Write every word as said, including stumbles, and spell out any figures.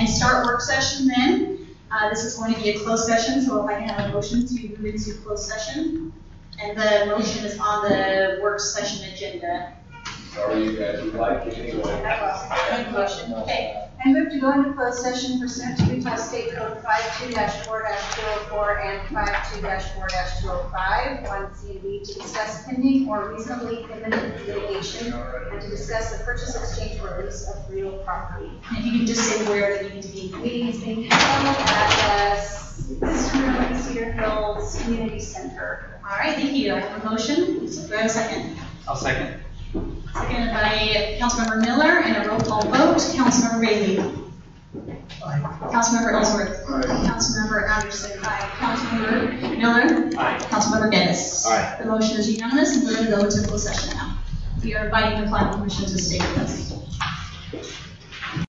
and start work session then. Uh, this is going to be a closed session, so if I can have a motion to move into closed session. And the motion is on the work session agenda. Sorry, you guys would like it anyway. I will. Motion. Okay. I move to go into closed session pursuant to Utah State Code five two four two oh four and five two four two oh five, one C and D, to discuss pending or reasonably imminent litigation and to discuss the purchase, exchange, or lease of real property. And if you can just say where the meeting to be. Meeting is being held at the Cedar Hills Community Center. All right, thank you. I have a motion. Do I have a second? I'll second. Seconded by Councilmember Miller, and a roll call vote. Councilmember Bailey. Aye. Councilmember Ellsworth. Aye. Councilmember Anderson. Aye. Councilmember Miller. Aye. Councilmember Dennis. Aye. The motion is unanimous, and we're going to go into closed session now. We are inviting the planning commission to stay with us.